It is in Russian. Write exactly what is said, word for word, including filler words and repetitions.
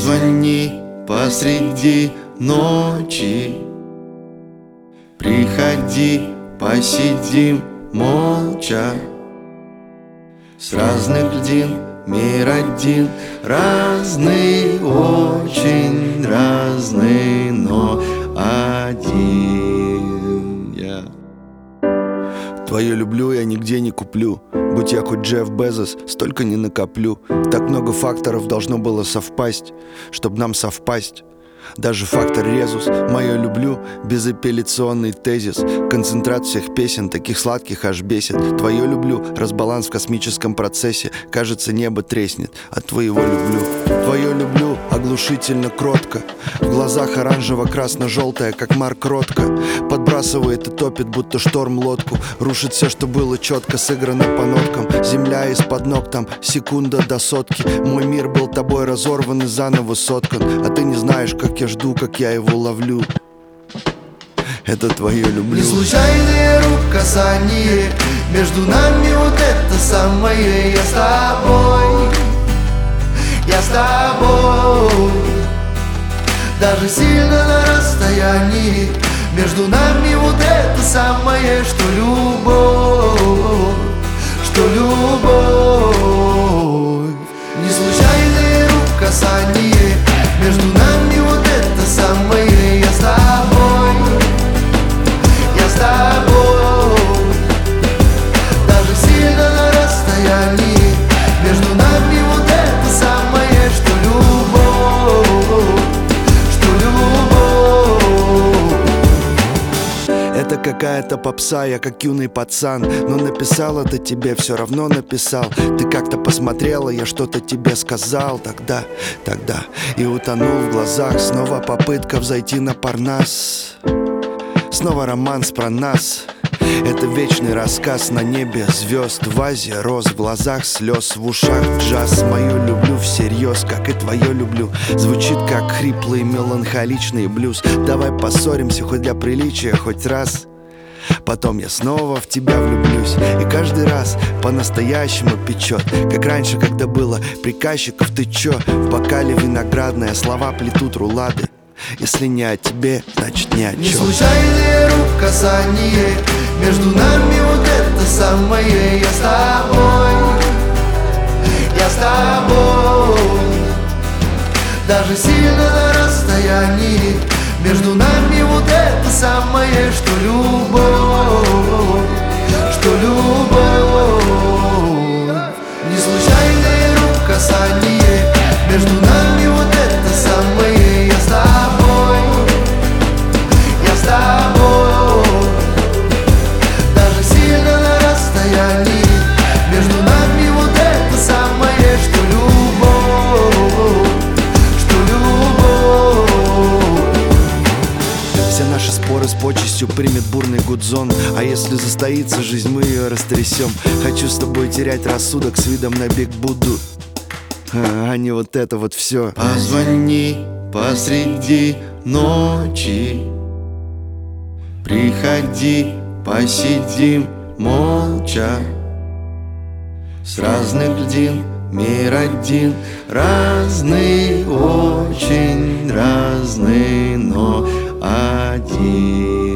Позвони посреди ночи, приходи, посидим молча. С разных льдин мир один, разный, очень разный, но один я. Твое люблю я нигде не куплю. Будь я хоть Джефф Безос, столько не накоплю. Так много факторов должно было совпасть, чтоб нам совпасть. Даже фактор резус, мое люблю, безапелляционный тезис. Концентрат всех песен, таких сладких аж бесит. Твое люблю, разбаланс в космическом процессе. Кажется, небо треснет от твоего люблю. Твое люблю, оглушительно кротко. В глазах оранжево-красно-желтая, как Марк Ротко. Подбрасывает и топит, будто шторм лодку. Рушит все, что было четко сыграно по ноткам. Земля из-под ног, там секунда до сотки. Мой мир был тобой разорван и заново соткан. А ты не знаешь, как я жду, как я его ловлю. Это твое люблю. Не случайные рук касания, между нами вот это самое. Я с тобой, я с тобой. Даже сильно на расстоянии, между нами вот это самое, что любовь, что любовь. Не случайные рук касания, между нами вот это самое. Я с тобой, я с тобой. Даже сильно на расстоянии, между нами вот это самое, что любовь, что любовь. Это какая-то попса, я как юный пацан. Но написал это тебе, все равно написал. Ты как-то посмотрела, я что-то тебе сказал тогда, тогда. И утонул в глазах, снова попытка взойти на Парнас. Снова романс про нас. Это вечный рассказ на небе звезд, в вазе роз, в глазах слез, в ушах джаз. Мою люблю всерьез, как и твое люблю. Звучит как хриплый меланхоличный блюз. Давай поссоримся хоть для приличия, хоть раз. Потом я снова в тебя влюблюсь. И каждый раз по-настоящему печет. Как раньше, когда было приказчиков, ты чё? В бокале виноградное, слова плетут рулады. Если не о тебе, значит ни о чем. Не случайные рук касания, между нами вот это самое. Я с тобой, я с тобой. Даже сильно на расстоянии, между нами вот это самое, что любовь, что любовь. Не случайные рук касания, между нами вот это самое. Я с тобой, я с тобой. Даже сильно на расстоянии, между нами вот это самое, что любовь, что любовь. Все наши споры с почестью примет бурный гудзон. А если застоится жизнь, мы ее растрясем. Хочу с тобой терять рассудок с видом на бег Будду, а не вот это вот все. Позвони посреди ночи, приходи, посидим молча. С разных льдин мир один, разный, очень разный, но один.